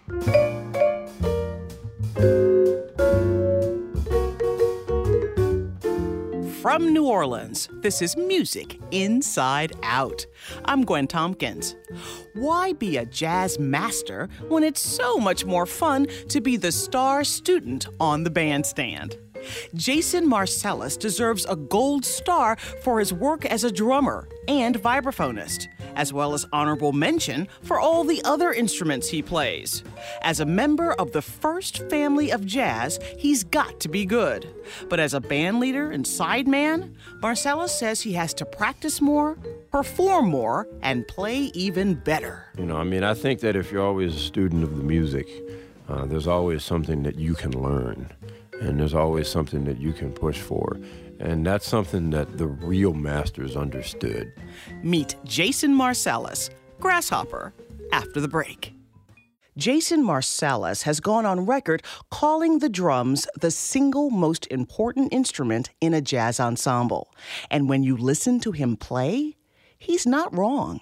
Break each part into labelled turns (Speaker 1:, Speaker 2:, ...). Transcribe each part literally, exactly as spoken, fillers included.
Speaker 1: From New Orleans, this is Music Inside Out. I'm Gwen Tompkins. Why be a jazz master when it's so much more fun to be the star student on the bandstand? Jason Marsalis deserves a gold star for his work as a drummer and vibraphonist, as well as honorable mention for all the other instruments he plays. As a member of the first family of jazz, he's got to be good. But as a band leader and sideman, Marsalis says he has to practice more, perform more, and play even better.
Speaker 2: You know, I mean, I think that if you're always a student of the music, uh, there's always something that you can learn. And there's always something that you can push for. And that's something that the real masters understood.
Speaker 1: Meet Jason Marsalis, Grasshopper, after the break. Jason Marsalis has gone on record calling the drums the single most important instrument in a jazz ensemble. And when you listen to him play, he's not wrong.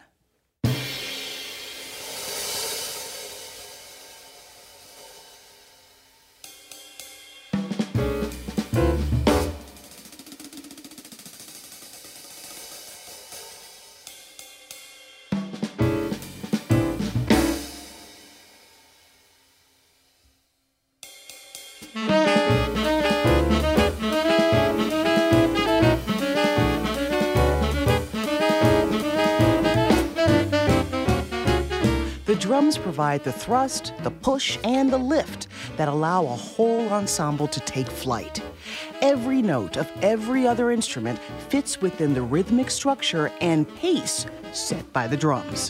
Speaker 1: The drums provide the thrust, the push, and the lift that allow a whole ensemble to take flight. Every note of every other instrument fits within the rhythmic structure and pace set by the drums.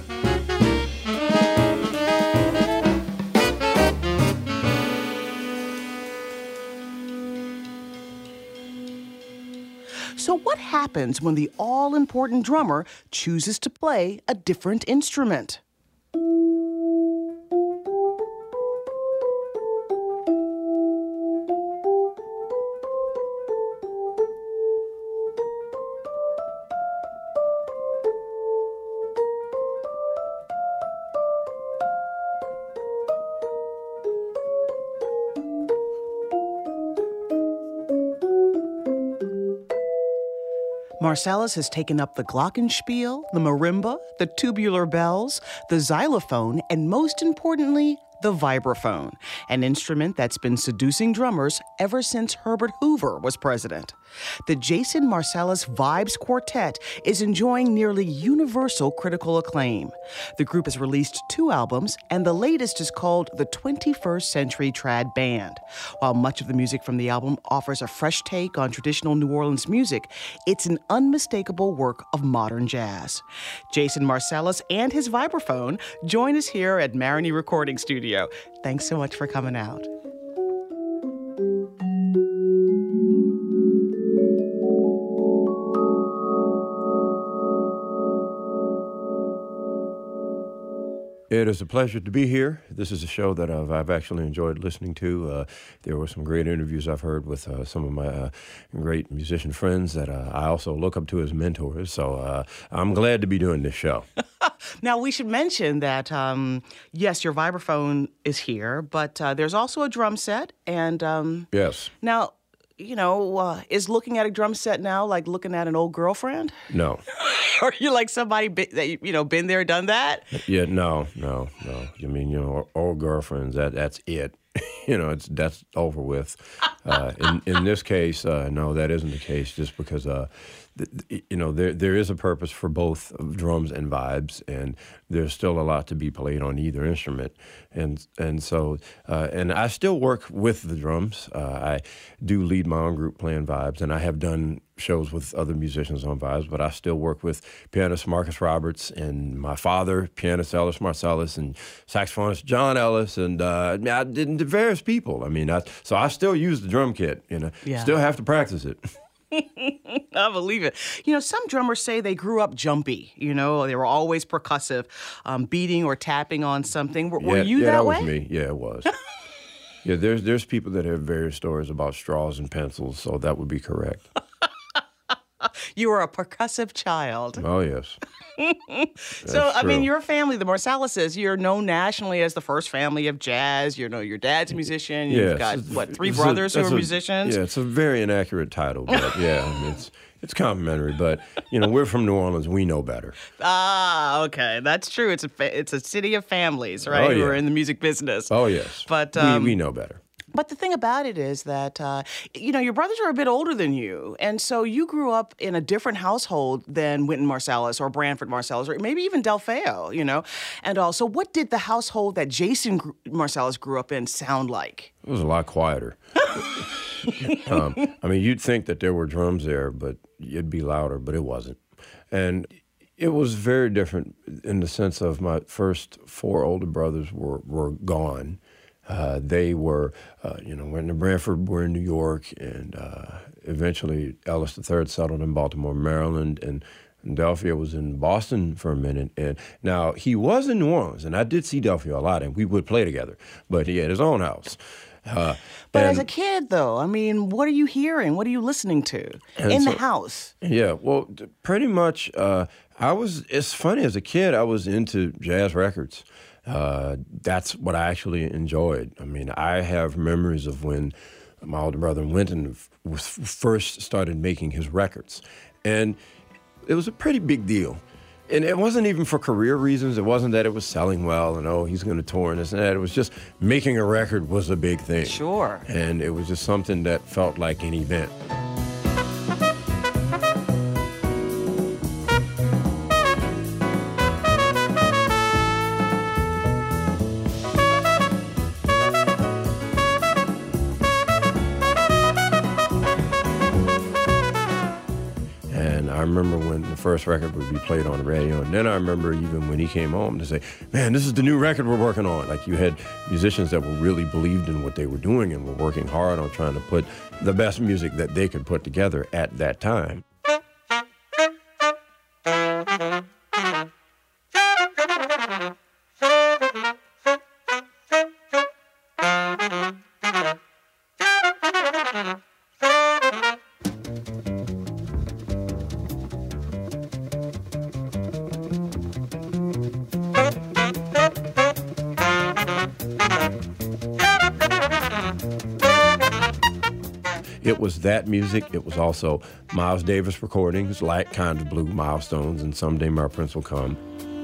Speaker 1: So what happens when the all-important drummer chooses to play a different instrument? Marsalis has taken up the glockenspiel, the marimba, the tubular bells, the xylophone, and most importantly, the vibraphone, an instrument that's been seducing drummers ever since Herbert Hoover was president. The Jason Marsalis Vibes Quartet is enjoying nearly universal critical acclaim. The group has released two albums, and the latest is called the twenty-first Century Trad Band. While much of the music from the album offers a fresh take on traditional New Orleans music, it's an unmistakable work of modern jazz. Jason Marsalis and his vibraphone join us here at Marigny Recording Studio. Thanks so much for coming out.
Speaker 2: It is a pleasure to be here. This is a show that I've, I've actually enjoyed listening to. Uh, there were some great interviews I've heard with uh, some of my uh, great musician friends that uh, I also look up to as mentors. So uh, I'm glad to be doing this show.
Speaker 1: Now, we should mention that, um, yes, your vibraphone is here, but uh, there's also a drum set. And um,
Speaker 2: yes.
Speaker 1: Now, you know, uh, is looking at a drum set now like looking at an old girlfriend?
Speaker 2: No.
Speaker 1: Are you like somebody be, that, you know, been there, done that?
Speaker 2: Yeah, no, no, no. I mean, you know, old girlfriends, that that's it. You know, it's that's over with. Uh, in, in this case, uh, no, that isn't the case just because, uh, th- you know, there there is a purpose for both drums and vibes, and there's still a lot to be played on either instrument. And and so, uh, and I still work with the drums. Uh, I do lead my own group playing vibes, and I have done shows with other musicians on vibes, but I still work with pianist Marcus Roberts and my father, pianist Ellis Marsalis, and saxophonist John Ellis, and uh, I did various people. I mean, I, so I still use the drum kit, you know,
Speaker 1: yeah.
Speaker 2: Still have to practice it.
Speaker 1: I believe it. You know, some drummers say they grew up jumpy. You know, they were always percussive, um, beating or tapping on something. Were,
Speaker 2: yeah,
Speaker 1: were you
Speaker 2: yeah,
Speaker 1: that,
Speaker 2: that
Speaker 1: way?
Speaker 2: was me. Yeah, it was. Yeah, there's there's people that have various stories about straws and pencils, so that would be correct.
Speaker 1: You were a percussive child.
Speaker 2: Oh, yes.
Speaker 1: So, I
Speaker 2: true.
Speaker 1: mean, your family, the Marsalises, you're known nationally as the first family of jazz. You know, your dad's a musician. You've
Speaker 2: Yes.
Speaker 1: got,
Speaker 2: It's-
Speaker 1: what, three
Speaker 2: it's a-
Speaker 1: brothers who
Speaker 2: that's
Speaker 1: are
Speaker 2: a-
Speaker 1: musicians?
Speaker 2: Yeah, it's a very inaccurate title, but yeah, I mean, it's it's complimentary. But you know, we're from New Orleans. We know better.
Speaker 1: Ah, okay. That's true. It's a, fa- it's a city of families, right,
Speaker 2: Oh,
Speaker 1: who
Speaker 2: yeah.
Speaker 1: are in the music business.
Speaker 2: Oh, yes.
Speaker 1: But, um,
Speaker 2: we we know better.
Speaker 1: But the thing about it is that, uh, you know, your brothers are a bit older than you. And so you grew up in a different household than Wynton Marsalis or Branford Marsalis or maybe even Del Feo, you know. And also, what did the household that Jason gr- Marsalis grew up in sound like?
Speaker 2: It was a lot quieter. um, I mean, you'd think that there were drums there, but it'd be louder, but it wasn't. And it was very different in the sense of my first four older brothers were, were gone. Uh, they were, uh, you know, when in Branford were in New York, and uh, eventually Ellis the Third settled in Baltimore, Maryland, and Delphia was in Boston for a minute. And now he was in New Orleans, and I did see Delphia a lot, and we would play together. But he had his own house. Uh,
Speaker 1: But
Speaker 2: and,
Speaker 1: as a kid, though, I mean, what are you hearing? What are you listening to in
Speaker 2: so-
Speaker 1: the house?
Speaker 2: Yeah, well, d- pretty much. Uh, I was. It's funny. As a kid, I was into jazz records. Uh, that's what I actually enjoyed. I mean, I have memories of when my older brother Wynton f- was first started making his records, and it was a pretty big deal. And it wasn't even for career reasons. It wasn't that it was selling well and, oh, he's going to tour and this and that. It was just making a record was a big thing.
Speaker 1: Sure.
Speaker 2: And it was just something that felt like an event. And I remember when the first record would be played on the radio. And then I remember even when he came home to say, man, this is the new record we're working on. Like, you had musicians that were really believed in what they were doing and were working hard on trying to put the best music that they could put together at that time. It was that music. It was also Miles Davis recordings, like Kind of Blue, Milestones, and Someday My Prince Will Come.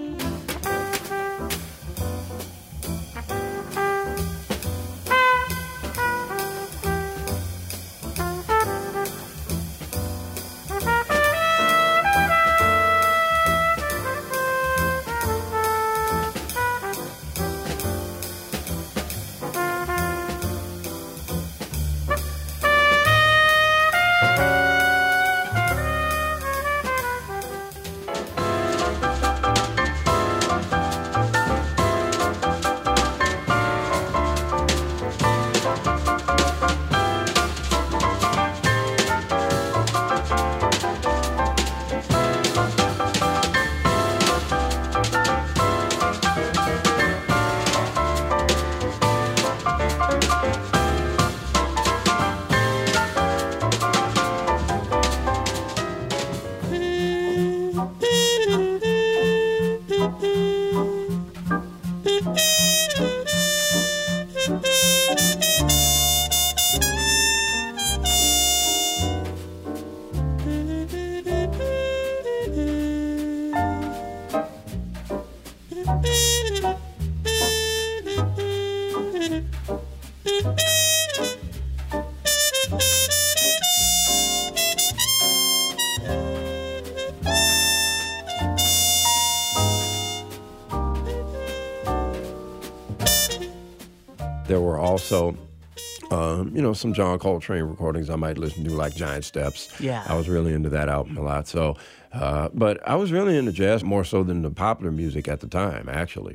Speaker 2: There were also, um, you know, some John Coltrane recordings I might listen to, like Giant Steps.
Speaker 1: Yeah.
Speaker 2: I was really into that album a lot. So, uh, but I was really into jazz more so than the popular music at the time, actually.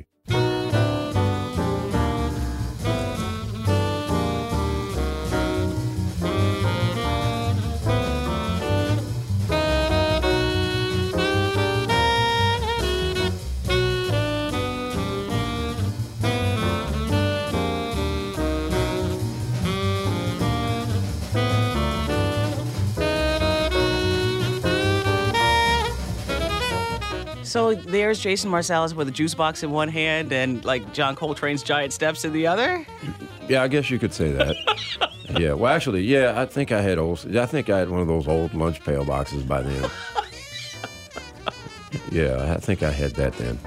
Speaker 1: So there's Jason Marsalis with a juice box in one hand and like John Coltrane's Giant Steps in the other?
Speaker 2: Yeah, I guess you could say that. Yeah, well, actually, yeah, I think I had old. I think I had one of those old lunch pail boxes by then. Yeah, I think I had that then.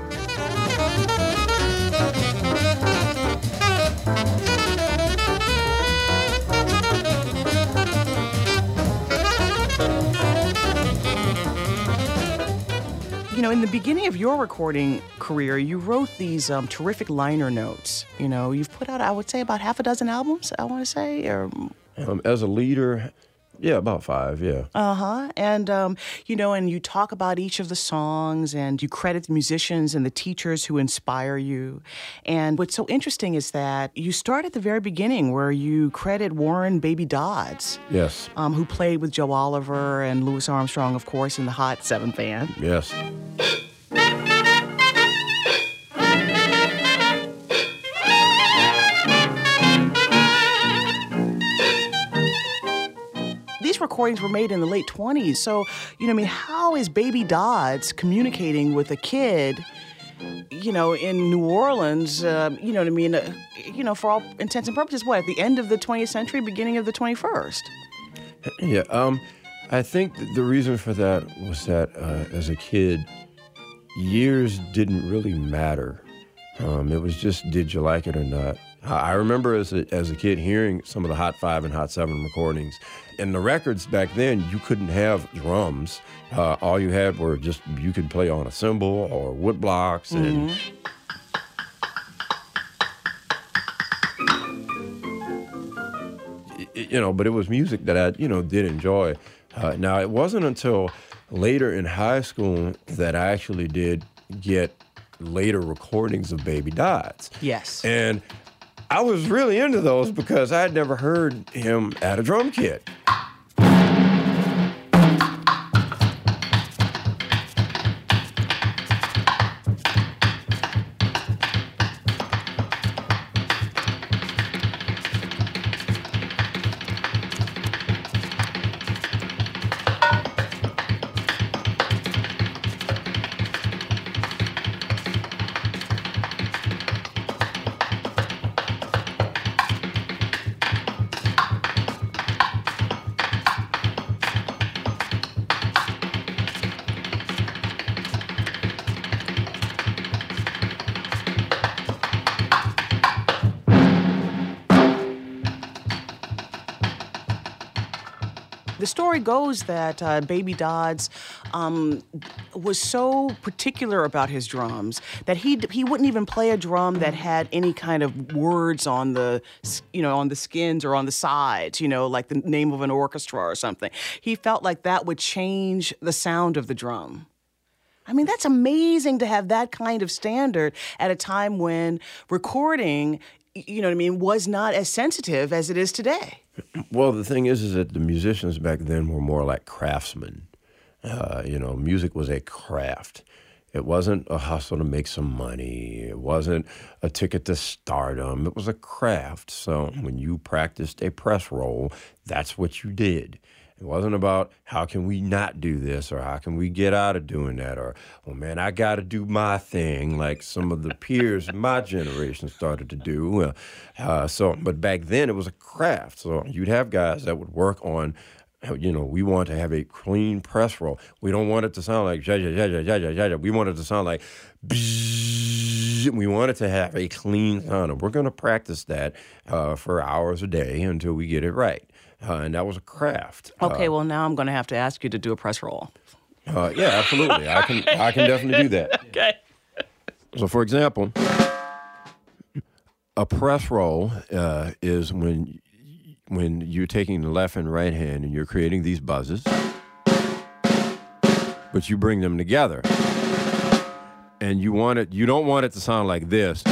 Speaker 1: You know, in the beginning of your recording career, you wrote these um, terrific liner notes. You know, you've put out, I would say, about half a dozen albums, I want to say. Or
Speaker 2: um, as a leader, yeah, about five, yeah.
Speaker 1: Uh-huh. And, um, you know, and you talk about each of the songs, and you credit the musicians and the teachers who inspire you. And what's so interesting is that you start at the very beginning where you credit Warren Baby Dodds.
Speaker 2: Yes.
Speaker 1: Um, who played with Joe Oliver and Louis Armstrong, of course, in the Hot Seven Band.
Speaker 2: Yes.
Speaker 1: These recordings were made in the late twenties. So, you know, I mean, how is Baby Dodds communicating with a kid, you know, in New Orleans, uh, you know what I mean, uh, you know, for all intents and purposes, what, at the end of the twentieth century, beginning of the twenty-first?
Speaker 2: Yeah, um, I think the reason for that was that uh, as a kid, years didn't really matter. Um, it was just, did you like it or not? I remember as a, as a kid hearing some of the Hot Five and Hot Seven recordings. And the records back then, you couldn't have drums. Uh, all you had were just, you could play on a cymbal or wood blocks. And mm-hmm. you know, but it was music that I, you know, did enjoy. Uh, now, it wasn't until later in high school that I actually did get later recordings of Baby Dodds.
Speaker 1: Yes.
Speaker 2: And I was really into those because I had never heard him at a drum kit. The story goes that uh, Baby Dodds um, was so particular about his drums that he he wouldn't even play a drum that had any kind of words on the, you know, on the skins or on the sides, you know, like the name of an orchestra or something. He felt like that would change the sound of the drum. I mean, that's amazing to have that kind of standard at a time when recording, you know what I mean, was not as sensitive as it is today. Well, the thing is, is that the musicians back then were more like craftsmen. Uh, you know, music was a craft. It wasn't a hustle to make some money. It wasn't a ticket to stardom. It was a craft. So when you practiced a press roll, that's what you did. It wasn't about how can we not do this or how can we get out of doing that or, oh, man, I got to do my thing like some of the peers in my generation started to do. Uh, uh, so, but back then it was a craft. So you'd have guys that would work on, you know, we want to have a clean press roll. We don't want it to sound like, ja, ja, ja, ja, ja, ja, ja. We want it to sound like, bzzz. We want it to have a clean sound. And we're going to practice that uh, for hours a day until we get it right. Uh, and that was a craft.
Speaker 1: Okay,
Speaker 2: uh,
Speaker 1: well, now I'm going to have to ask you to do a press roll.
Speaker 2: Uh, yeah, absolutely. I can I can definitely do that.
Speaker 1: Okay.
Speaker 2: So, for example, a press roll uh, is when when you're taking the left and right hand and you're creating these buzzes, but you bring them together, and you want it. You don't want it to sound like this.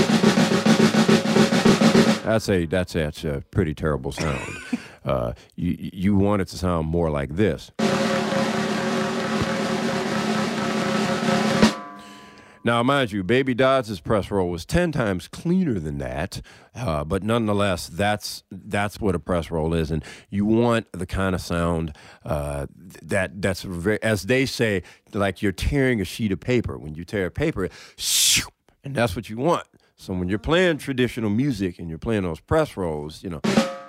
Speaker 2: That's a that's a, that's a pretty terrible sound. Uh, you you want it to sound more like this. Now, mind you, Baby Dodds' press roll was ten times cleaner than that, uh, but nonetheless, that's that's what a press roll is, and you want the kind of sound uh, that that's very, as they say, like you're tearing a sheet of paper. When you tear a paper, shoo, and that's what you want. So when you're playing traditional music and you're playing those press rolls, you know.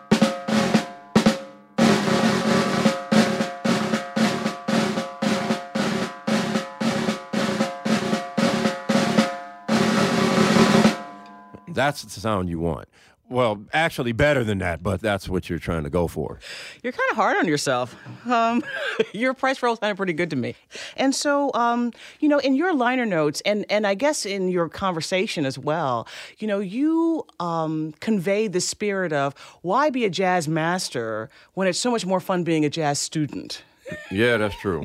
Speaker 2: That's the sound you want. Well, actually better than that, but that's what you're trying to go for.
Speaker 1: You're kind of hard on yourself. Um, your press roll sounded pretty good to me. And so, um, you know, in your liner notes, and, and I guess in your conversation as well, you know, you um, convey the spirit of why be a jazz master when it's so much more fun being a jazz student?
Speaker 2: Yeah, that's true.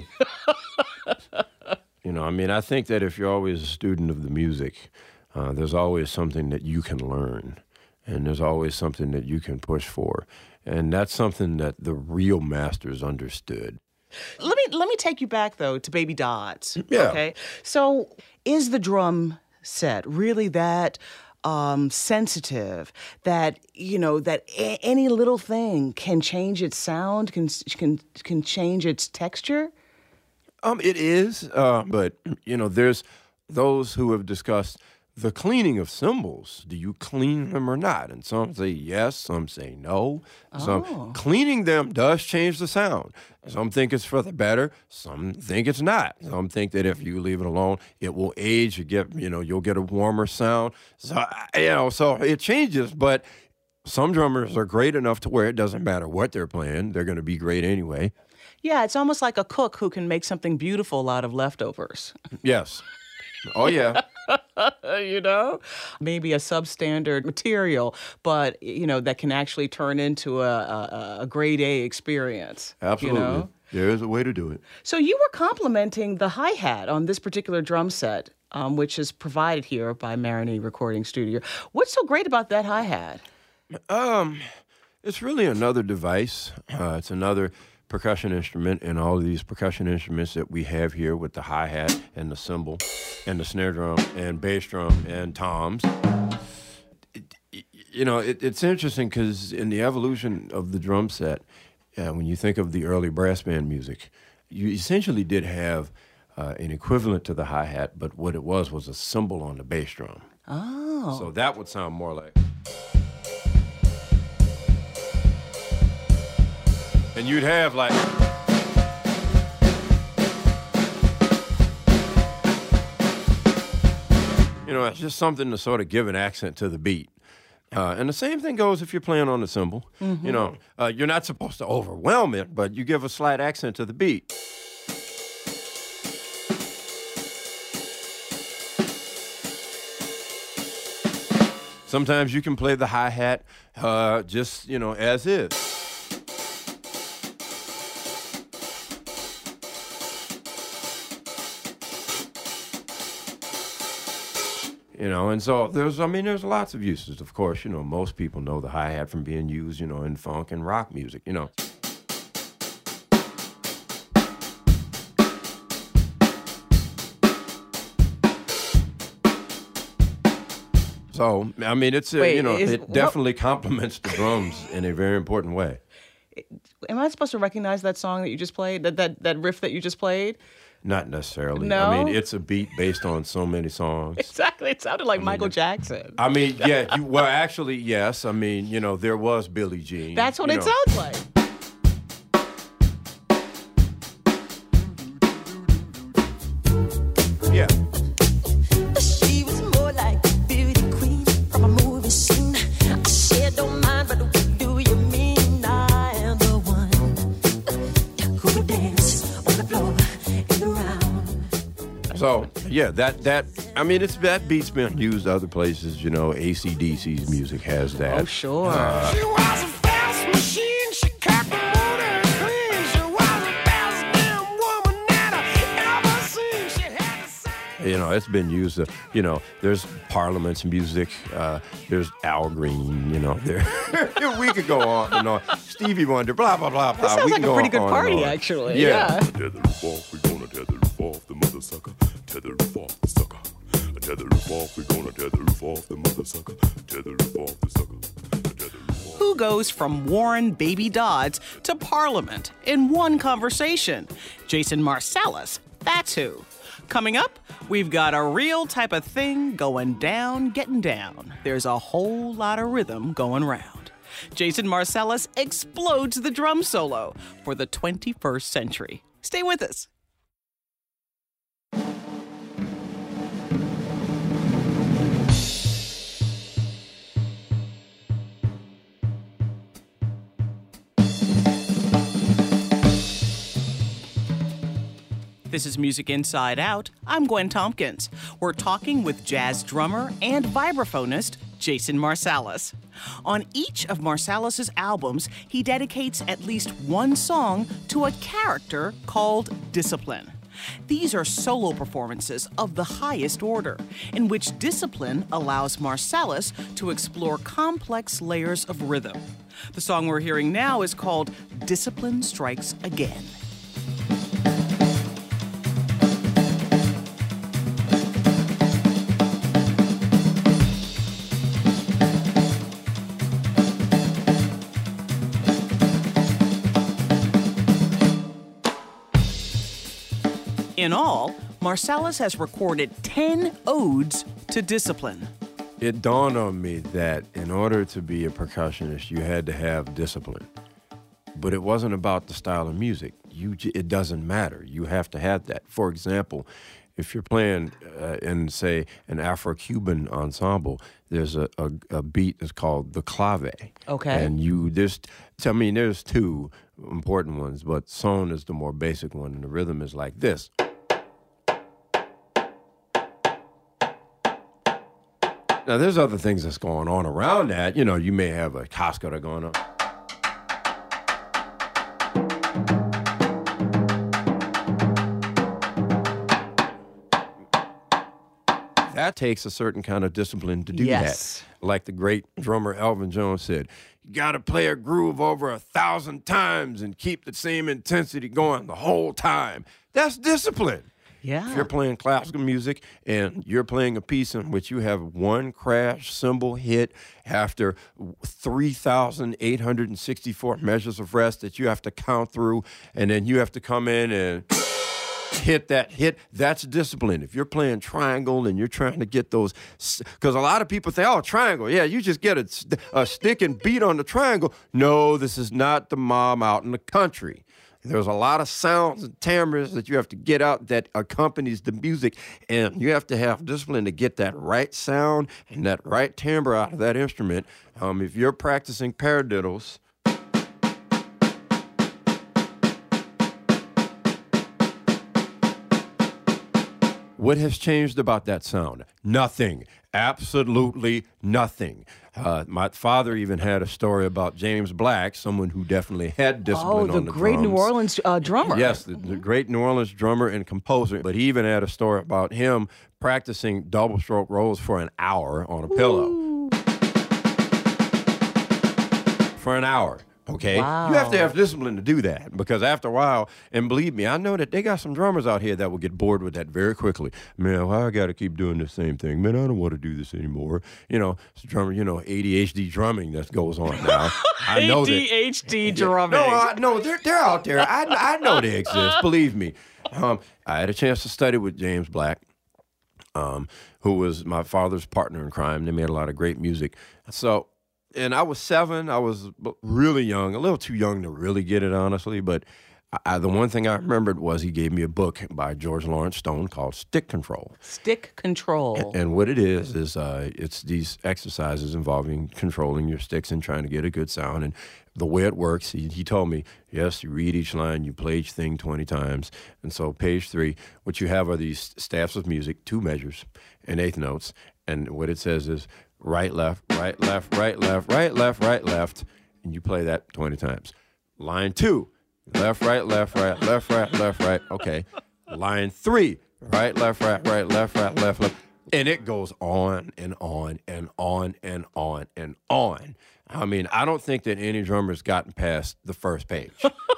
Speaker 2: You know, I mean, I think that if you're always a student of the music, uh, there's always something that you can learn. And there's always something that you can push for. And that's something that the real masters understood.
Speaker 1: Let me let me take you back, though, to Baby Dodds.
Speaker 2: Yeah.
Speaker 1: Okay. So is the drum set really that um, sensitive that, you know, that a- any little thing can change its sound, can can can change its texture?
Speaker 2: Um, it is, uh, but, you know, there's those who have discussed the cleaning of cymbals. Do you clean them or not? And some say yes, some say no. Some
Speaker 1: Oh.
Speaker 2: cleaning them does change the sound. Some think it's for the better. Some think it's not. Some think that if you leave it alone, it will age. You get, you know, you'll get a warmer sound. So you know, so it changes. But some drummers are great enough to where it doesn't matter what they're playing; they're going to be great anyway.
Speaker 1: Yeah, it's almost like a cook who can make something beautiful out of leftovers.
Speaker 2: Yes. Oh yeah.
Speaker 1: You know, maybe a substandard material, but you know that can actually turn into a a, a grade A experience.
Speaker 2: Absolutely.
Speaker 1: You know?
Speaker 2: There is a way to do it.
Speaker 1: So you were complimenting the hi-hat on this particular drum set, um, which is provided here by Marigny Recording Studio. What's so great about that hi-hat?
Speaker 2: Um, it's really another device. Uh, it's another percussion instrument, and all of these percussion instruments that we have here with the hi-hat and the cymbal and the snare drum and bass drum and toms. It, it, you know, it, it's interesting because in the evolution of the drum set, uh, when you think of the early brass band music, you essentially did have uh, an equivalent to the hi-hat, but what it was was a cymbal on the bass drum.
Speaker 1: Oh.
Speaker 2: So that would sound more like... And you'd have like, you know, it's just something to sort of give an accent to the beat. Uh, and the same thing goes if you're playing on the cymbal. Mm-hmm. You know, uh, you're not supposed to overwhelm it, but you give a slight accent to the beat. Sometimes you can play the hi-hat uh, just, you know, as is. You know, and so there's, I mean, there's lots of uses. Of course, you know, most people know the hi-hat from being used, you know, in funk and rock music, you know. So, I mean, it's, uh,
Speaker 1: Wait,
Speaker 2: you know,
Speaker 1: is,
Speaker 2: it definitely what? complements the drums in a very important way.
Speaker 1: Am I supposed to recognize that song that you just played, that, that, that riff that you just played?
Speaker 2: Not necessarily.
Speaker 1: No?
Speaker 2: I mean, it's a beat based on so many songs.
Speaker 1: Exactly. It sounded like
Speaker 2: I mean,
Speaker 1: Michael Jackson.
Speaker 2: I mean, yeah. You, well, actually, yes. I mean, you know, there was Billie Jean.
Speaker 1: That's what
Speaker 2: you
Speaker 1: it
Speaker 2: know.
Speaker 1: sounds like.
Speaker 2: Yeah.
Speaker 3: She was more like a beauty queen from a movie scene. I said, don't mind, but what do you mean? I am the one who will dance on the floor and around.
Speaker 2: So, yeah, that, that, I mean, it's that beat's been used other places, you know, A C D C's music has that.
Speaker 1: Oh, sure.
Speaker 2: Uh,
Speaker 4: She was a fast machine, she kept the motor clean. She was the best damn woman that I ever seen. She had to say.
Speaker 2: You know, it's been used, uh, you know, there's Parliament's music, uh, there's Al Green, you know, there. We could go on and on. Stevie Wonder, blah, blah, blah, blah.
Speaker 1: That sounds
Speaker 2: we
Speaker 1: like
Speaker 2: can
Speaker 1: a
Speaker 2: go
Speaker 1: pretty good
Speaker 2: on
Speaker 1: party,
Speaker 2: and on.
Speaker 1: actually.
Speaker 2: Yeah.
Speaker 1: Yeah.
Speaker 5: Tether the off, we gonna tether off the mother sucker. Tether off the sucker. Tear the roof off, we're gonna tear the roof off the mother sucker. Tear the roof off the sucker. Tear the roof off.
Speaker 1: Who goes from Warren Baby Dodds to Parliament in one conversation? Jason Marsalis, that's who. Coming up, we've got a real type of thing going down, getting down. There's a whole lot of rhythm going round. Jason Marsalis explodes the drum solo for the twenty-first century. Stay with us. This is Music Inside Out. I'm Gwen Tompkins. We're talking with jazz drummer and vibraphonist Jason Marsalis. On each of Marsalis' albums, he dedicates at least one song to a character called Discipline. These are solo performances of the highest order, in which Discipline allows Marsalis to explore complex layers of rhythm. The song we're hearing now is called Discipline Strikes Again. In all, Marsalis has recorded ten odes to discipline.
Speaker 2: It dawned on me that in order to be a percussionist, you had to have discipline. But it wasn't about the style of music. You, j- it doesn't matter. You have to have that. For example, if you're playing uh, in, say, an Afro-Cuban ensemble, there's a, a, a beat that's called the clave.
Speaker 1: Okay.
Speaker 2: And you just, I mean, there's two important ones, but son is the more basic one, and the rhythm is like this. Now, there's other things that's going on around that. You know, you may have a cascara going on. That takes a certain kind of discipline to do
Speaker 1: Yes.
Speaker 2: that. Like the great drummer Elvin Jones said, you got to play a groove over a thousand times and keep the same intensity going the whole time. That's discipline.
Speaker 1: Yeah.
Speaker 2: If you're playing classical music and you're playing a piece in which you have one crash cymbal hit after three thousand eight hundred sixty-four measures of rest that you have to count through, and then you have to come in and hit that hit, that's discipline. If you're playing triangle and you're trying to get those, because a lot of people think, oh, triangle, yeah, you just get a, a stick and beat on the triangle. No, this is not the mom out in the country. There's a lot of sounds and timbres that you have to get out that accompanies the music, and you have to have discipline to get that right sound and that right timbre out of that instrument. Um, if you're practicing paradiddles, what has changed about that sound? Nothing. Absolutely nothing. Uh, my father even had a story about James Black, someone who definitely had discipline
Speaker 1: Oh, the
Speaker 2: on the
Speaker 1: great
Speaker 2: drums.
Speaker 1: New Orleans uh, drummer.
Speaker 2: Yes, the, the great New Orleans drummer and composer. But he even had a story about him practicing double stroke rolls for an hour on a pillow. For an hour. Okay,
Speaker 1: Wow.
Speaker 2: You have to have discipline to do that, because after a while, and believe me, I know that they got some drummers out here that will get bored with that very quickly. Man, well, I got to keep doing the same thing. Man, I don't want to do this anymore. You know, it's drummer, you know, A D H D drumming that goes on now. I know
Speaker 1: A D H D
Speaker 2: that.
Speaker 1: drumming.
Speaker 2: No, I, no, they're they're out there. I I know they exist. Believe me. Um, I had a chance to study with James Black, um, who was my father's partner in crime. They made a lot of great music. So. And I was seven. I was really young, a little too young to really get it, honestly. But I, the one thing I remembered was he gave me a book by George Lawrence Stone called Stick Control.
Speaker 1: Stick control.
Speaker 2: And, and what it is, is uh, it's these exercises involving controlling your sticks and trying to get a good sound. And the way it works, he, he told me, yes, you read each line, you play each thing twenty times. And so page three, what you have are these staffs of music, two measures and eighth notes. And what it says is, right, left, right, left, right, left, right, left, right, left, and you play that twenty times. Line two, left, right, left, right, left, right, left, right. Okay. Line three, right, left, right, right, left, right, left, left. And it goes on and on and on and on and on. I mean, I don't think that any drummer's gotten past the first page.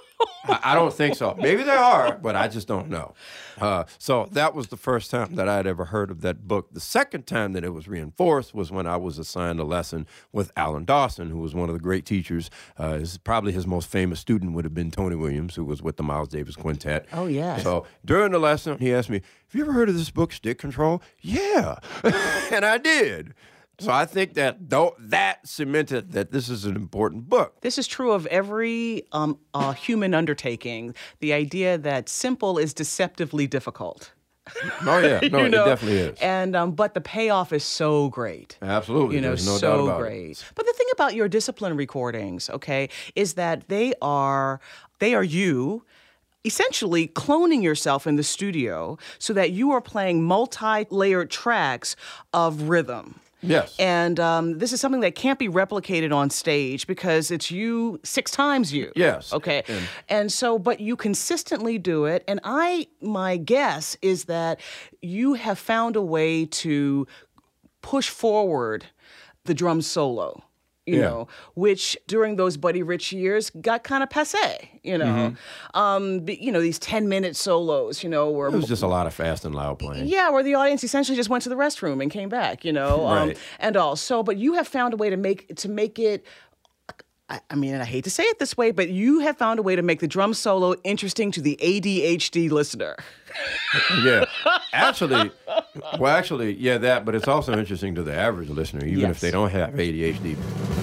Speaker 2: I, I don't think so. Maybe there are, but I just don't know. Uh, so that was the first time that I had ever heard of that book. The second time that it was reinforced was when I was assigned a lesson with Alan Dawson, who was one of the great teachers. Uh, his, probably his most famous student would have been Tony Williams, who was with the Miles Davis Quintet.
Speaker 1: Oh, yes.
Speaker 2: So during the lesson, he asked me, have you ever heard of this book, Stick Control? Yeah. And I did. So I think that though that cemented that this is an important book.
Speaker 1: This is true of every um, uh, human undertaking. The idea that simple is deceptively difficult.
Speaker 2: Oh yeah, no,
Speaker 1: You know?
Speaker 2: it definitely is.
Speaker 1: And um, but the payoff is so great.
Speaker 2: Absolutely,
Speaker 1: You know,
Speaker 2: there's no
Speaker 1: so
Speaker 2: doubt about
Speaker 1: great.
Speaker 2: it.
Speaker 1: But the thing about your discipline recordings, okay, is that they are they are you essentially cloning yourself in the studio so that you are playing multi-layered tracks of rhythm.
Speaker 2: Yes.
Speaker 1: And um, this is something that can't be replicated on stage because it's you six times you.
Speaker 2: Yes.
Speaker 1: Okay.
Speaker 2: And-
Speaker 1: And so, but you consistently do it. And I, my guess is that you have found a way to push forward the drum solo. You
Speaker 2: Yeah.
Speaker 1: know, which during those Buddy Rich years got kind of passé, you know.
Speaker 2: Mm-hmm.
Speaker 1: Um, but, you know, these ten-minute solos, you know, where
Speaker 2: It was just a lot of fast and loud playing.
Speaker 1: yeah, where the audience essentially just went to the restroom and came back, you know, um,
Speaker 2: Right.
Speaker 1: and all. So, but you have found a way to make to make it. I, I mean, and I hate to say it this way, but you have found a way to make the drum solo interesting to the A D H D listener.
Speaker 2: Yeah. Actually, well, actually, yeah, that, but it's also interesting to the average listener, even
Speaker 1: Yes.
Speaker 2: if they don't have A D H D.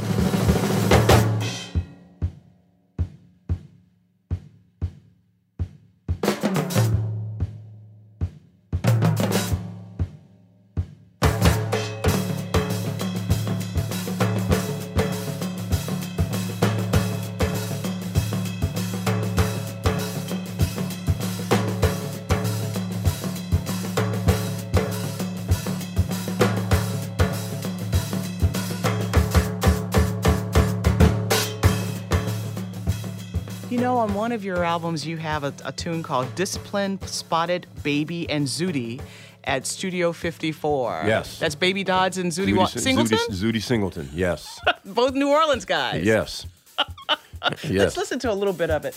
Speaker 1: You know, on one of your albums, you have a, a tune called Discipline, Spotted, Baby, and Zooty at Studio fifty-four.
Speaker 2: Yes.
Speaker 1: That's Baby Dodds and Zooty, Wa-
Speaker 2: Zooty,
Speaker 1: Singleton?
Speaker 2: Zooty, Zooty Singleton, yes.
Speaker 1: Both New Orleans guys.
Speaker 2: Yes.
Speaker 1: Let's
Speaker 2: Yes.
Speaker 1: listen to a little bit of it.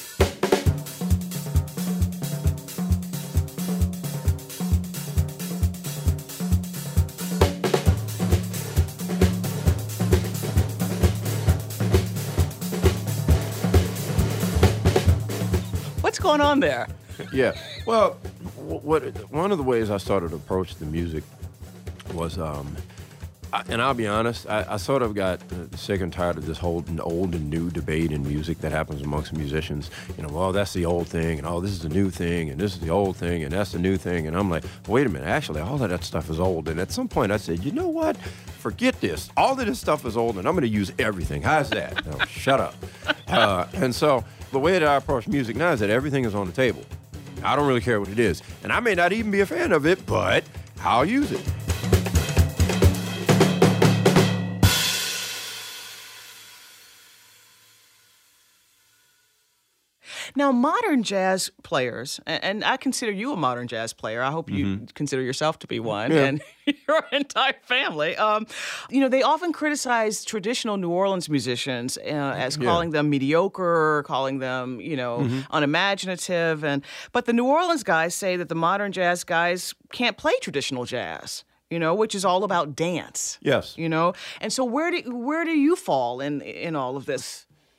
Speaker 1: What's going on there?
Speaker 2: Yeah. Well, wh- what one of the ways I started to approach the music was, um, I, and I'll be honest, I, I sort of got uh, sick and tired of this whole n- old and new debate in music that happens amongst musicians. You know, well, that's the old thing, and oh, this is the new thing, and this is the old thing, and that's the new thing. And I'm like, wait a minute, actually, all of that stuff is old. And at some point, I said, you know what? Forget this. All of this stuff is old, and I'm going to use everything. How's that? No, shut up. Uh, and so the way that I approach music now is that everything is on the table. I don't really care what it is. And I may not even be a fan of it, but I'll use it.
Speaker 1: Now, modern jazz players, a- and I consider you a modern jazz player. I hope you consider yourself to be one,
Speaker 2: Yeah.
Speaker 1: and your entire family. Um, you know, they often criticize traditional New Orleans musicians uh, as
Speaker 2: Yeah.
Speaker 1: calling them mediocre, calling them, you know, unimaginative. And but the New Orleans guys say that the modern jazz guys can't play traditional jazz. You know, which is all about dance.
Speaker 2: Yes.
Speaker 1: You know, and so where do where do you fall in in all of this?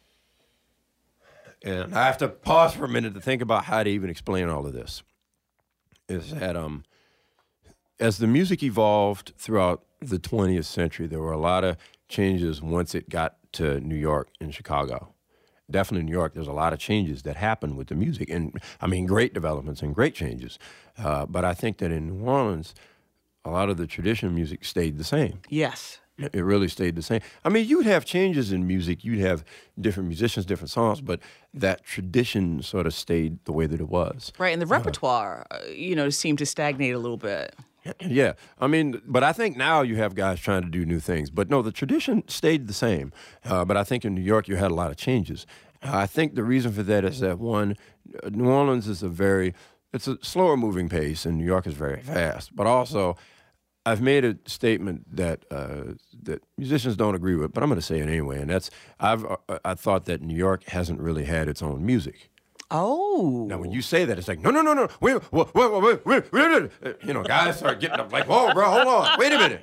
Speaker 2: And I have to pause for a minute to think about how to even explain all of this. Is that um, as the music evolved throughout the twentieth century, there were a lot of changes once it got to New York and Chicago. Definitely New York, there's a lot of changes that happened with the music. And, I mean, great developments and great changes. Uh, but I think that in New Orleans, a lot of the traditional music stayed the same.
Speaker 1: Yes.
Speaker 2: It really stayed the same. I mean, you would have changes in music. You'd have different musicians, different songs, but that tradition sort of stayed the way that it was.
Speaker 1: Right, and the repertoire, uh, you know, seemed to stagnate a little bit.
Speaker 2: Yeah. I mean, but I think now you have guys trying to do new things. But no, the tradition stayed the same. Uh, but I think in New York, you had a lot of changes. Uh, I think the reason for that is that, one, New Orleans is a very, it's a slower moving pace, and New York is very fast. But also, I've made a statement that uh, that musicians don't agree with, but I'm going to say it anyway. And that's I've uh, I thought that New York hasn't really had its own music.
Speaker 1: Oh.
Speaker 2: Now, when you say that, it's like, no, no, no, no, wait, wait, wait, wait, wait, wait, wait. You know, guys start getting up like, whoa, bro, hold on, wait a minute.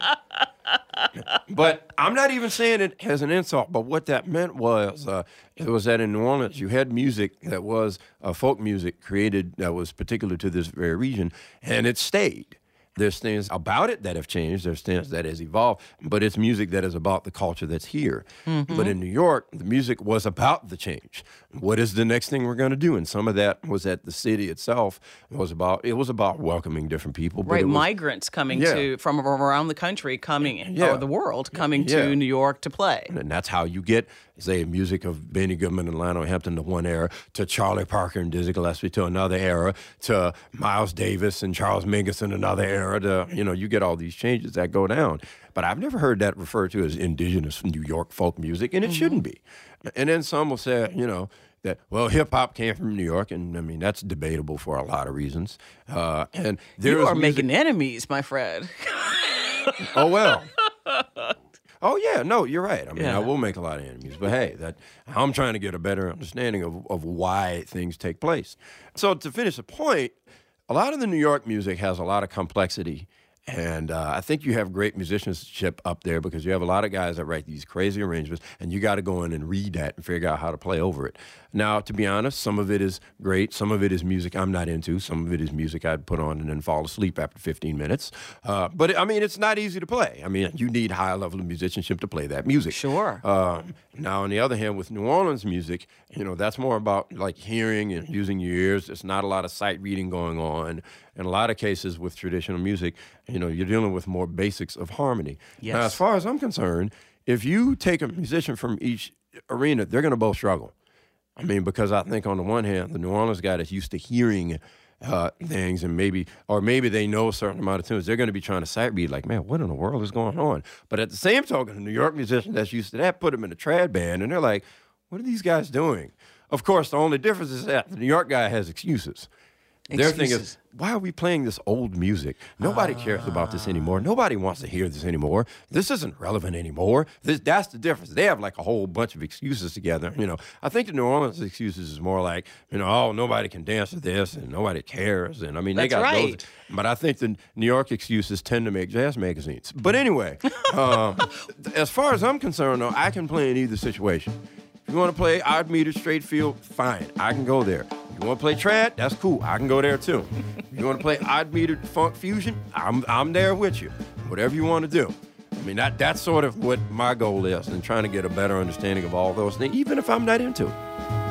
Speaker 2: But I'm not even saying it as an insult, but what that meant was, uh, it was that in New Orleans, you had music that was uh, folk music created that was particular to this very region, and it stayed. There's things about it that have changed. There's things that has evolved, but it's music that is about the culture that's here. Mm-hmm. But in New York, the music was about the change. What is the next thing we're going to do? And some of that was at the city itself. It was about it was about welcoming different people. But
Speaker 1: right,
Speaker 2: it was,
Speaker 1: migrants coming
Speaker 2: yeah.
Speaker 1: to from around the country, coming
Speaker 2: yeah.
Speaker 1: or the world, coming
Speaker 2: yeah.
Speaker 1: to New York to play.
Speaker 2: And that's how you get, say, music of Benny Goodman and Lionel Hampton to one era, to Charlie Parker and Dizzy Gillespie to another era, to Miles Davis and Charles Mingus in another era. To, you know, you get all these changes that go down. But I've never heard that referred to as indigenous New York folk music, and it mm-hmm. shouldn't be. And then some will say, you know, that, well, hip-hop came from New York, and, I mean, that's debatable for a lot of reasons. Uh, and there
Speaker 1: You are
Speaker 2: music-
Speaker 1: making enemies, my friend.
Speaker 2: Oh, well. Oh, yeah, no, you're right. I mean,
Speaker 1: Yeah.
Speaker 2: I will make a lot of enemies. But, hey, that I'm trying to get a better understanding of, of why things take place. So to finish the point, a lot of the New York music has a lot of complexity. And uh, I think you have great musicianship up there because you have a lot of guys that write these crazy arrangements, and you got to go in and read that and figure out how to play over it. Now, to be honest, some of it is great. Some of it is music I'm not into. Some of it is music I'd put on and then fall asleep after fifteen minutes. Uh, but, I mean, it's not easy to play. I mean, you need high level of musicianship to play that music.
Speaker 1: Sure.
Speaker 2: Um, now, on the other hand, with New Orleans music, you know, that's more about, like, hearing and using your ears. There's not a lot of sight reading going on. In a lot of cases with traditional music, you know, you're dealing with more basics of harmony.
Speaker 1: Yes.
Speaker 2: Now, as far as I'm concerned, if you take a musician from each arena, they're going to both struggle. I mean, because I think on the one hand, the New Orleans guy that's used to hearing uh, things and maybe, or maybe they know a certain amount of tunes, they're going to be trying to sight read like, man, what in the world is going on? But at the same token, a New York musician that's used to that, put them in a trad band, and they're like, what are these guys doing? Of course, the only difference is that the New York guy has excuses. Their thing is, why are we playing this old music? Nobody cares about this anymore. Nobody wants to hear this anymore. This isn't relevant anymore. This, that's the difference. They have like a whole bunch of excuses together. You know, I think the New Orleans excuses is more like, you know, oh, nobody can dance to this and nobody cares. And I mean, they
Speaker 1: That's
Speaker 2: got
Speaker 1: right.
Speaker 2: those. But I think the New York excuses tend to make jazz magazines. But anyway, um, as far as I'm concerned, though, I can play in either situation. If you want to play odd meter straight field, fine, I can go there. If you want to play trad, that's cool, I can go there too. If you want to play odd meter funk fusion, I'm I'm there with you. Whatever you want to do. I mean, that that's sort of what my goal is, and trying to get a better understanding of all those things, even if I'm not into it.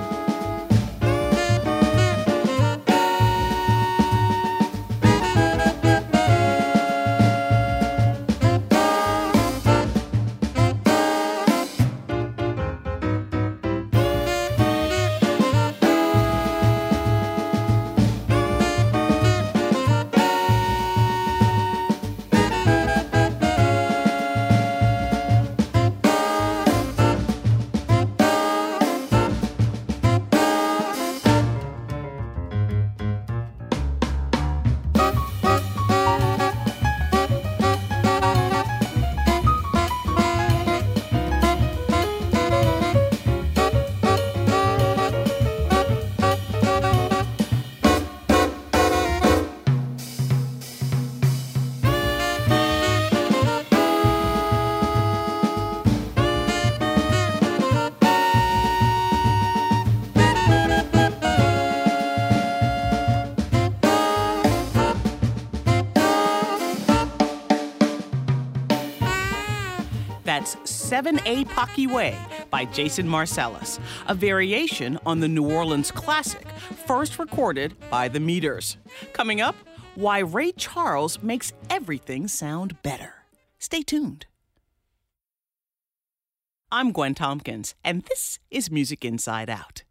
Speaker 1: That's seven A Pocky Way by Jason Marsalis, a variation on the New Orleans classic, first recorded by the Meters. Coming up, why Ray Charles makes everything sound better. Stay tuned. I'm Gwen Tompkins, and this is Music Inside Out.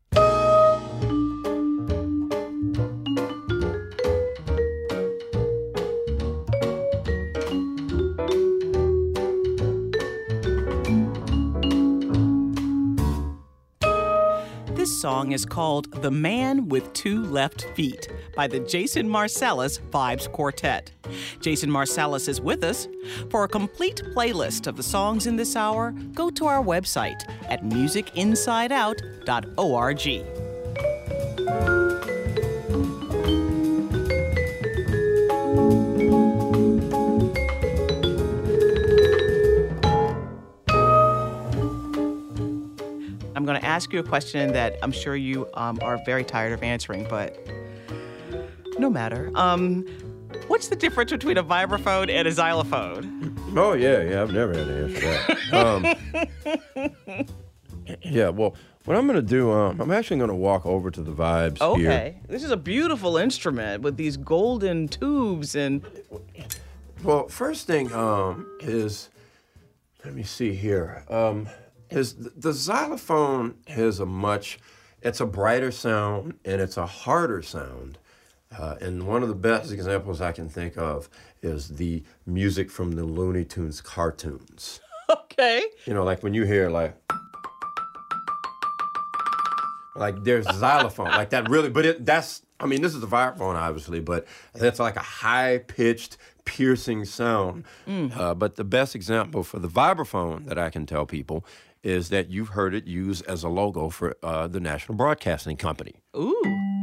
Speaker 1: This song is called The Man with Two Left Feet by the Jason Marsalis Vibes Quartet. Jason Marsalis is with us. For a complete playlist of the songs in this hour, go to our website at music inside out dot org. I'm going to ask you a question that I'm sure you um, are very tired of answering, but no matter. Um, what's the difference between a vibraphone and a xylophone?
Speaker 2: Oh, yeah, yeah, I've never had to answer that. Um, yeah, well, what I'm going to do, um, I'm actually going to walk over to the Vibes here.
Speaker 1: Okay. This is a beautiful instrument with these golden tubes and...
Speaker 2: Well, first thing um, is, let me see here, um, is the, the xylophone has a much, it's a brighter sound and it's a harder sound. Uh, and one of the best examples I can think of is the music from the Looney Tunes cartoons.
Speaker 1: Okay.
Speaker 2: You know, like when you hear like, like there's xylophone, like that really, but it, that's, I mean, this is a vibraphone, obviously, but that's like a high-pitched, piercing sound. Mm. Uh, but the best example for the vibraphone that I can tell people is that you've heard it used as a logo for uh, the National Broadcasting Company.
Speaker 1: Ooh.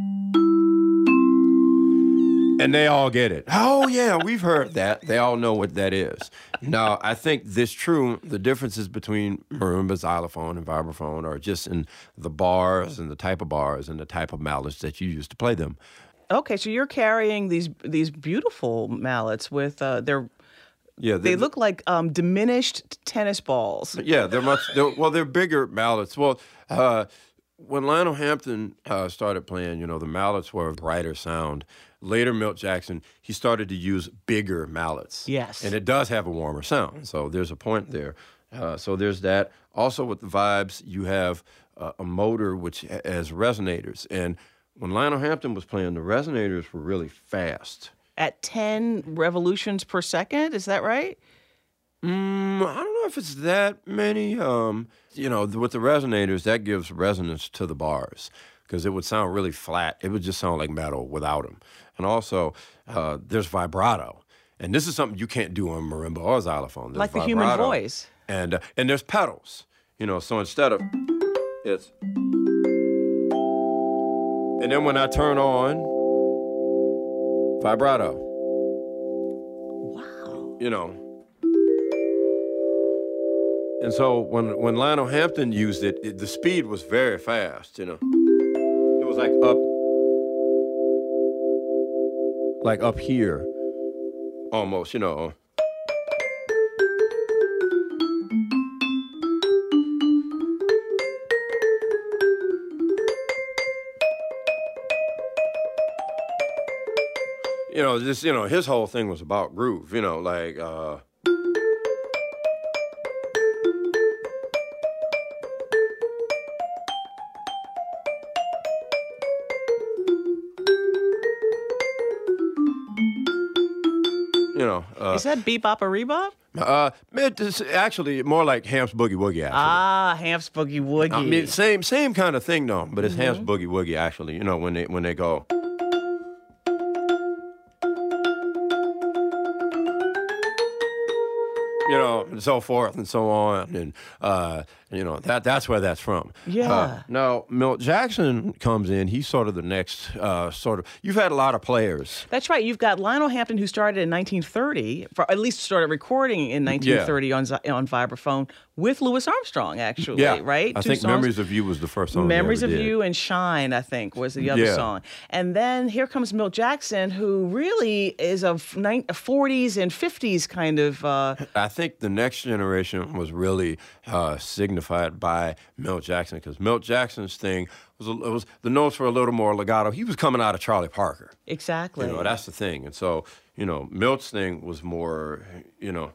Speaker 2: And they all get it. Oh, yeah, we've heard that. They all know what that is. Now, I think this true, the differences between marimba, xylophone, and vibraphone are just in the bars and the type of bars and the type of mallets that you use to play them.
Speaker 1: Okay, so you're carrying these these beautiful mallets with, uh, they're,
Speaker 2: yeah,
Speaker 1: they look like um, diminished tennis balls.
Speaker 2: Yeah, they're much, they're, well, they're bigger mallets. Well, uh, when Lionel Hampton uh, started playing, you know, the mallets were a brighter sound. Later, Milt Jackson, he started to use bigger mallets.
Speaker 1: Yes.
Speaker 2: And it does have a warmer sound, so there's a point there. Uh, so there's that. Also with the Vibes, you have uh, a motor which has resonators. And when Lionel Hampton was playing, the resonators were really fast.
Speaker 1: At ten revolutions per second, is that right?
Speaker 2: Mm, I don't know if it's that many. Um, you know, with the resonators, that gives resonance to the bars because it would sound really flat. It would just sound like metal without them. And also, uh, there's vibrato. And this is something you can't do on marimba or xylophone. There's
Speaker 1: like the
Speaker 2: vibrato.
Speaker 1: human voice.
Speaker 2: And, uh, and there's pedals. You know, so instead of, it's... And then when I turn on, vibrato.
Speaker 1: Wow.
Speaker 2: You know. And so when, when Lionel Hampton used it, it, the speed was very fast, you know. It was like up, like up here, almost, you know. You know, this, you know, his whole thing was about groove, you know, like, uh, you know. Uh,
Speaker 1: Is that bebop or rebop?
Speaker 2: Uh, it's actually more like Hamps Boogie Woogie, actually.
Speaker 1: Ah, Hamps Boogie Woogie.
Speaker 2: I mean, same same kind of thing, though, but it's mm-hmm. Hamps Boogie Woogie, actually, you know, when they when they go. You know, and so forth and so on, and uh, you know that that's where that's from.
Speaker 1: Yeah.
Speaker 2: Uh, now, Milt Jackson comes in. He's sort of the next uh, sort of. You've had a lot of players.
Speaker 1: That's right. You've got Lionel Hampton, who started in nineteen thirty, for, at least started recording in nineteen thirty yeah. on on vibraphone with Louis Armstrong, actually.
Speaker 2: Yeah.
Speaker 1: Right.
Speaker 2: I
Speaker 1: Two
Speaker 2: think
Speaker 1: songs.
Speaker 2: "Memories of You" was the first song.
Speaker 1: "Memories of
Speaker 2: did.
Speaker 1: You" and "Shine," I think, was the other
Speaker 2: yeah.
Speaker 1: song. And then here comes Milt Jackson, who really is a forties and fifties kind of. Uh,
Speaker 2: I think the next generation was really uh, signified by Milt Jackson, because Milt Jackson's thing was, it was the notes were a little more legato. He was coming out of Charlie Parker.
Speaker 1: Exactly.
Speaker 2: You know, that's the thing. And so, you know, Milt's thing was more, you know.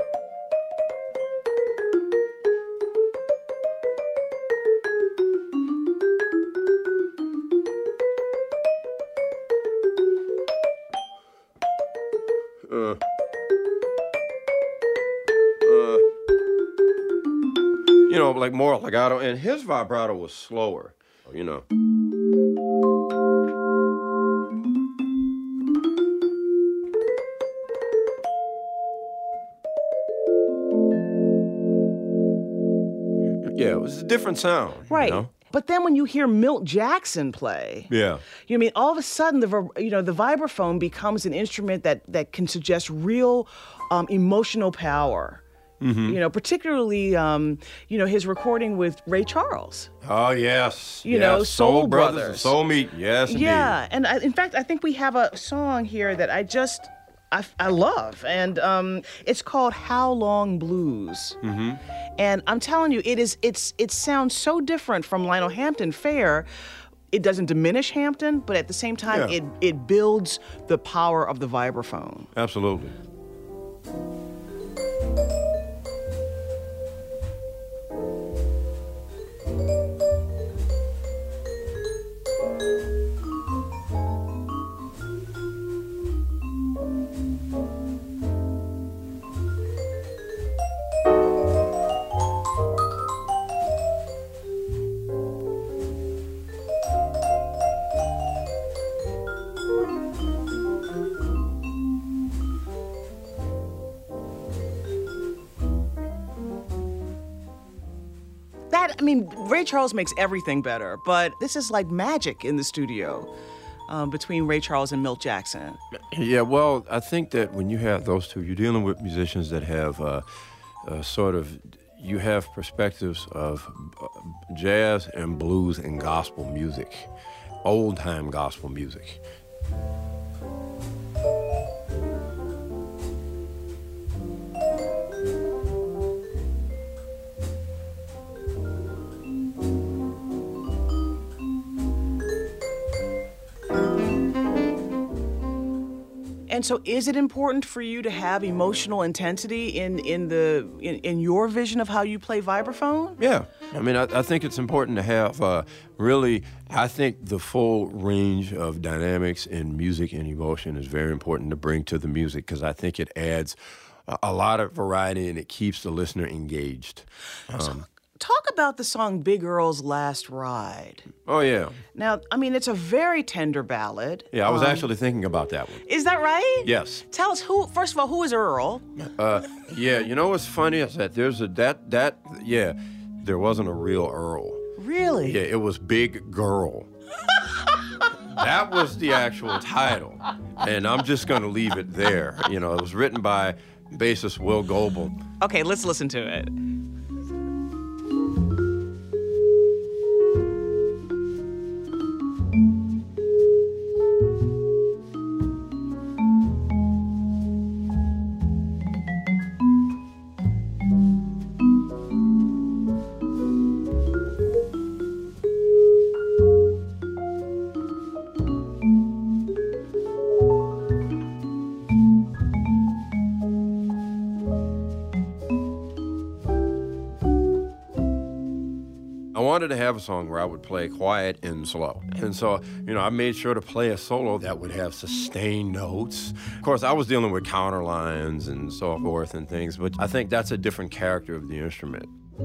Speaker 2: Uh, uh, you know, like more legato, and his vibrato was slower, you know. Yeah, it was a different sound.
Speaker 1: Right.
Speaker 2: You know?
Speaker 1: But then when you hear Milt Jackson play,
Speaker 2: yeah,
Speaker 1: you know, I mean, all of a sudden the you know the vibraphone becomes an instrument that that can suggest real um, emotional power. You know, particularly, um, you know, his recording with Ray Charles.
Speaker 2: Oh, yes.
Speaker 1: You
Speaker 2: yes.
Speaker 1: know, Soul
Speaker 2: Brothers,
Speaker 1: Brothers.
Speaker 2: and Soul Meat. Yes, indeed.
Speaker 1: Yeah, and I, in fact, I think we have a song here that I just I, I love, and um, it's called "How Long Blues." Mm-hmm. And I'm telling you, it is it's it sounds so different from Lionel Hampton fare. It doesn't diminish Hampton, but at the same time,
Speaker 2: Yeah.
Speaker 1: it it builds the power of the vibraphone.
Speaker 2: Absolutely.
Speaker 1: That I mean, Ray Charles makes everything better, but this is like magic in the studio um, between Ray Charles and Milt Jackson.
Speaker 2: Yeah, well, I think that when you have those two, you're dealing with musicians that have uh, uh, sort of, you have perspectives of uh, jazz and blues and gospel music, old-time gospel music.
Speaker 1: And so, is it important for you to have emotional intensity in in the in, in your vision of how you play vibraphone?
Speaker 2: Yeah, I mean, I, I think it's important to have uh, really, I think the full range of dynamics in music and emotion is very important to bring to the music because I think it adds a, a lot of variety and it keeps the listener engaged. Um,
Speaker 1: Talk about the song Big Earl's Last Ride.
Speaker 2: oh, yeah.
Speaker 1: Now, I mean, it's a very tender ballad.
Speaker 2: Yeah, I was
Speaker 1: Um,
Speaker 2: actually thinking about that one.
Speaker 1: Is that right?
Speaker 2: Yes.
Speaker 1: Tell us who, first of all, who is Earl?
Speaker 2: Uh, yeah, you know what's funny is that there's a, that, that, yeah, there wasn't a real Earl.
Speaker 1: Really?
Speaker 2: Yeah, it was Big Girl. That was the actual title. And I'm just going to leave it there. You know, it was written by bassist Will Goebel.
Speaker 1: Okay, let's listen to it.
Speaker 2: I wanted to have a song where I would play quiet and slow. And so, you know, I made sure to play a solo that would have sustained notes. Of course, I was dealing with counterlines and so forth and things, but I think that's a different character of the instrument.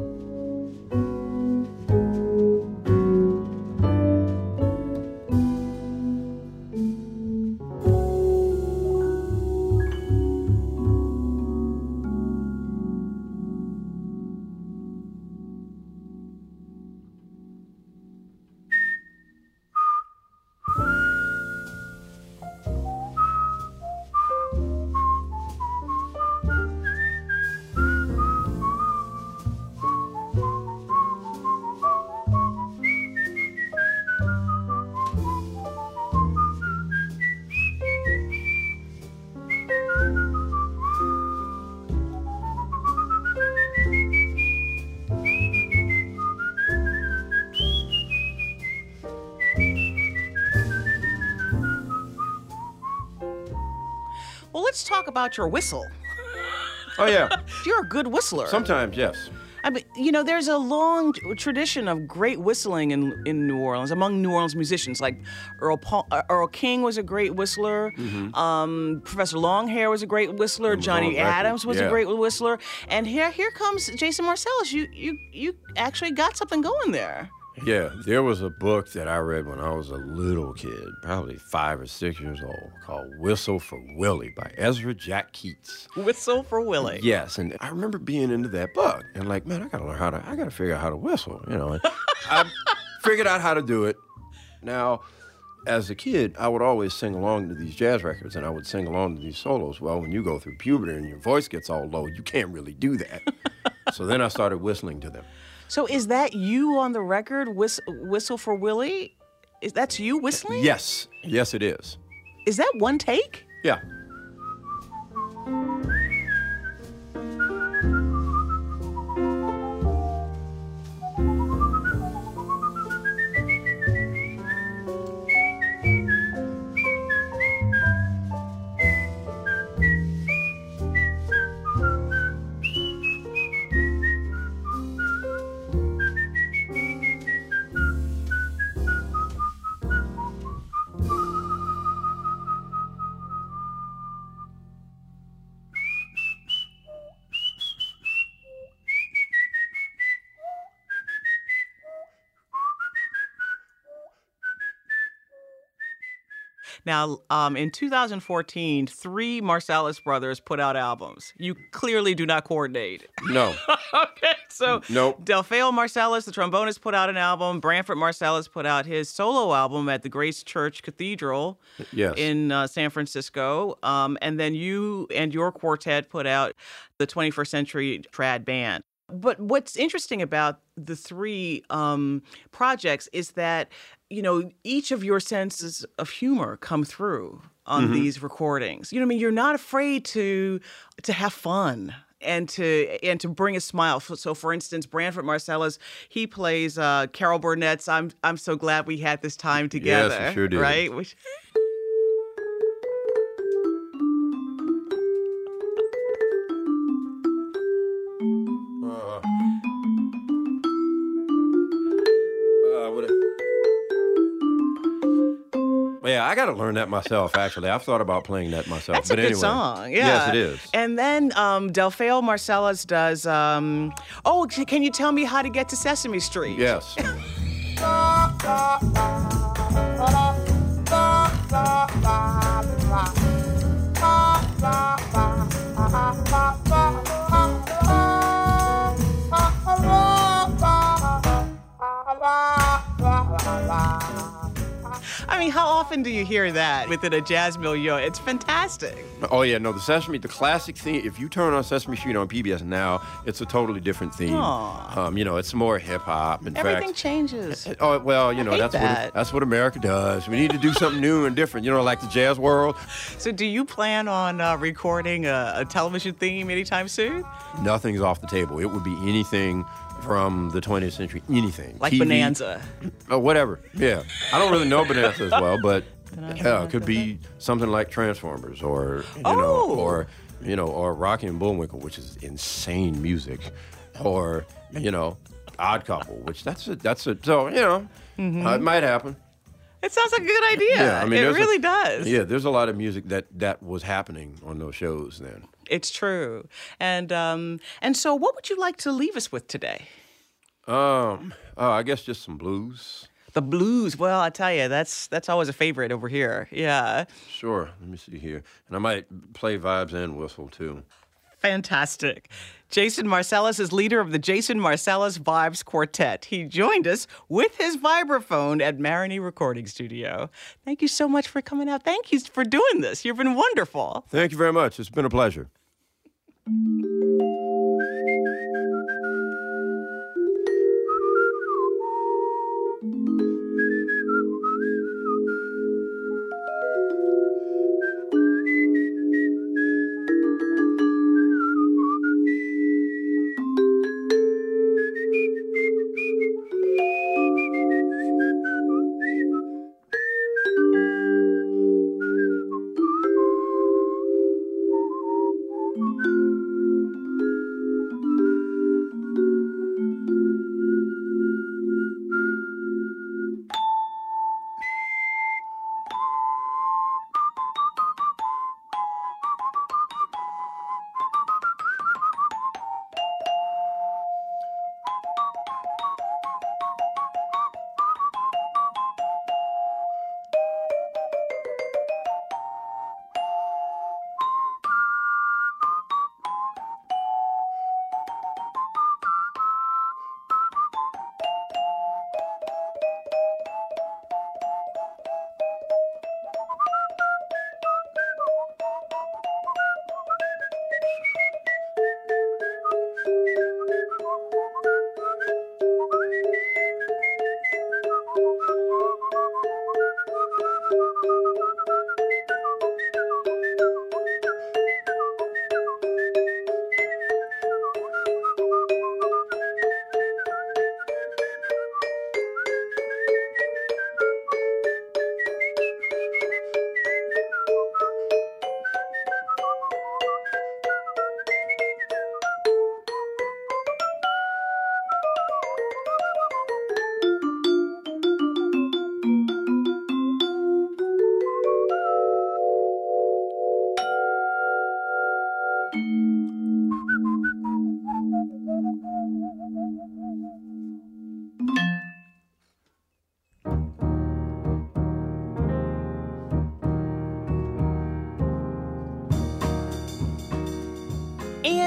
Speaker 1: Well, let's talk about your whistle.
Speaker 2: Oh, yeah.
Speaker 1: You're a good whistler.
Speaker 2: Sometimes, yes.
Speaker 1: I mean, you know, there's a long t- tradition of great whistling in in New Orleans among New Orleans musicians. Like Earl Paul, uh, Earl King was a great whistler. Um, Professor Longhair was a great whistler.
Speaker 2: It was
Speaker 1: Johnny
Speaker 2: on record,
Speaker 1: Adams was
Speaker 2: yeah.
Speaker 1: a great whistler. And here here comes Jason Marcellus. You you you actually got something going there.
Speaker 2: Yeah, there was a book that I read when I was a little kid, probably five or six years old, called Whistle for Willie by Ezra Jack Keats.
Speaker 1: Whistle for Willie.
Speaker 2: Yes, and I remember being into that book and like, man, I gotta learn how to, I gotta figure out how to whistle, you know. And I figured out how to do it. Now, as a kid, I would always sing along to these jazz records, and I would sing along to these solos. Well, when you go through puberty and your voice gets all low, you can't really do that. So then I started whistling to them.
Speaker 1: So is that you on the record, Whis- Whistle for Willie? Is that's you whistling?
Speaker 2: Yes, yes, it is.
Speaker 1: Is that one take?
Speaker 2: Yeah.
Speaker 1: Now, um, in two thousand fourteen, three Marsalis brothers put out albums. You clearly do not coordinate.
Speaker 2: No.
Speaker 1: Okay, so
Speaker 2: Nope.
Speaker 1: Delfeo Marsalis, the trombonist, put out an album. Branford Marsalis put out his solo album at the Grace Church Cathedral
Speaker 2: Yes.
Speaker 1: in uh, San Francisco. Um, and then you and your quartet put out the twenty-first Century Trad Band. But what's interesting about the three um, projects is that, you know, each of your senses of humor come through on
Speaker 2: Mm-hmm.
Speaker 1: these recordings. You know what I mean? You're not afraid to to have fun and to and to bring a smile. So, so for instance, Branford Marsalis, he plays uh, Carol Burnett's I'm I'm So Glad We Had This Time Together.
Speaker 2: he sure did.
Speaker 1: Right? Which,
Speaker 2: Uh, uh, what a- yeah, I got to learn that myself, actually. I've thought about playing that myself.
Speaker 1: That's
Speaker 2: but
Speaker 1: a good
Speaker 2: anyway.
Speaker 1: song. Yeah.
Speaker 2: Yes, it is.
Speaker 1: And then um, Delfeo Marsalis does, um, oh, c- can you tell me how to get to Sesame Street?
Speaker 2: Yes.
Speaker 1: I mean, how often do you hear that within a jazz milieu? It's fantastic.
Speaker 2: Oh, yeah, no, the Sesame, the classic theme, if you turn on Sesame Street on P B S now, it's a totally different theme.
Speaker 1: Aw.
Speaker 2: Um, you know, it's more hip-hop. In
Speaker 1: Everything
Speaker 2: fact,
Speaker 1: changes.
Speaker 2: Oh, well, you know,
Speaker 1: hate
Speaker 2: that's
Speaker 1: that.
Speaker 2: what that's what America does. We need to do something new and different, you know, like the jazz world.
Speaker 1: So do you plan on uh, recording a, a television theme anytime soon?
Speaker 2: Nothing's off the table. It would be anything from the twentieth century, anything.
Speaker 1: Like
Speaker 2: T V,
Speaker 1: Bonanza.
Speaker 2: Oh, whatever. Yeah. I don't really know Bonanza as well, but yeah, it could be something like Transformers or, you know,
Speaker 1: Oh.
Speaker 2: or, you know, or Rocky and Bullwinkle, which is insane music, or, you know, Odd Couple, which that's a, that's a, so, you know, uh, it might happen.
Speaker 1: It sounds like a good idea.
Speaker 2: Yeah, I mean,
Speaker 1: it
Speaker 2: there's a-
Speaker 1: really does.
Speaker 2: Yeah, there's a lot of music that, that was happening on those shows then.
Speaker 1: It's true. And um, and so what would you like to leave us with today?
Speaker 2: Um, oh, I guess just some blues.
Speaker 1: The blues. Well, I tell you, that's that's always a favorite over here. Yeah.
Speaker 2: Sure. Let me see here. And I might play vibes and whistle too.
Speaker 1: Fantastic. Jason Marsalis is leader of the Jason Marsalis Vibes Quartet. He joined us with his vibraphone at Maroney Recording Studio. Thank you so much for coming out. Thank you for doing this. You've been wonderful.
Speaker 2: Thank you very much. It's been a pleasure.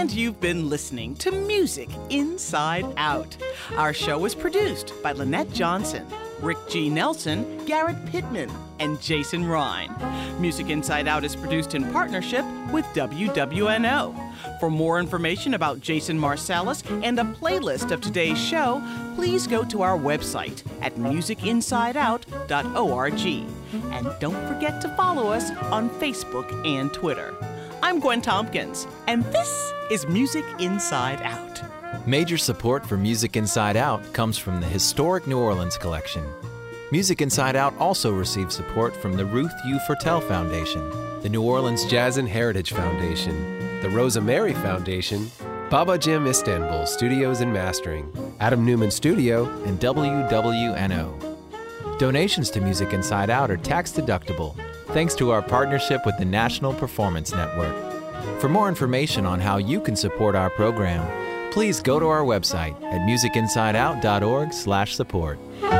Speaker 1: And you've been listening to Music Inside Out. Our show was produced by Lynette Johnson, Rick G. Nelson, Garrett Pittman, and Jason Ryan. Music Inside Out is produced in partnership with W W N O. For more information about Jason Marsalis and a playlist of today's show, please go to our website at music inside out dot org. And don't forget to follow us on Facebook and Twitter. I'm Gwen Tompkins, and this is Music Inside Out.
Speaker 6: Major support for Music Inside Out comes from the Historic New Orleans Collection. Music Inside Out also receives support from the Ruth U. Fertel Foundation,
Speaker 7: the New Orleans Jazz and Heritage Foundation, the Rosa Mary Foundation, Baba Jim Istanbul Studios and Mastering, Adam Newman Studio,
Speaker 6: and W W N O. Donations to Music Inside Out are tax-deductible, thanks to our partnership with the National Performance Network. For more information on how you can support our program, please go to our website at music inside out dot org slash support.